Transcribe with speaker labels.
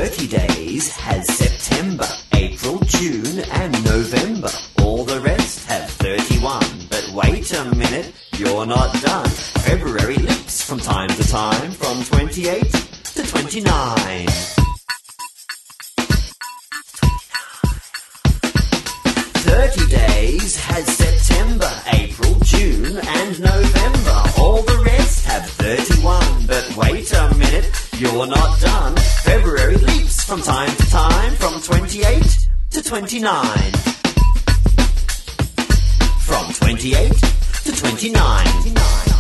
Speaker 1: 30 days has September, April, June and November. All the rest have 31. But wait a minute, you're not done. February leaps from time to time from 28 to 29. 30 days has September, April, June and November. All the rest have 31. But wait a minute, you're not done. February leaps from time to time from 28 to 29. From 28 to 29.